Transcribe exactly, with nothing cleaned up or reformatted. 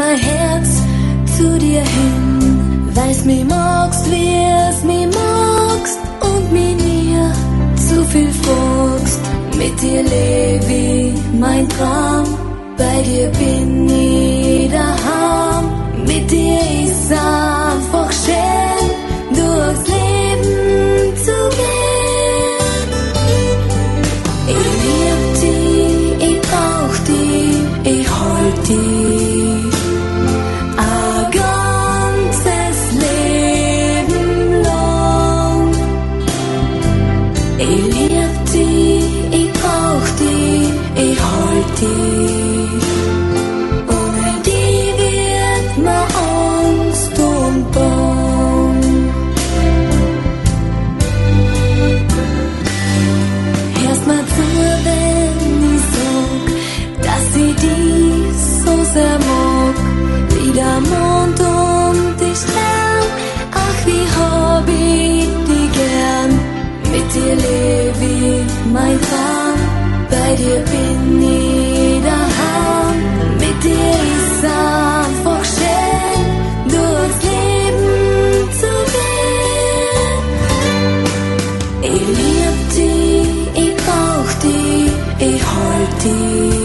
mein Herz zu dir hin. Weiß mi magst, wie's mi magst und mi nie zu viel fragst. Mit dir leb ich mein Traum, bei dir bin ich daheim. Mit dir ist einfach schön, durchs Leben zu gehen. Ich lieb dich, ich brauch dich, ich halt dich ein ganzes Leben lang. Ich lieb dich, ich brauch dich, ich halt dich. Wie der Mond und die Stern, ach wie hab ich dich gern. Mit dir leb ich mein Traum, bei dir bin ich daheim. Mit dir ist einfach schön, durchs Leben zu gehen. Ich lieb dich, ich brauch dich, ich halt dich.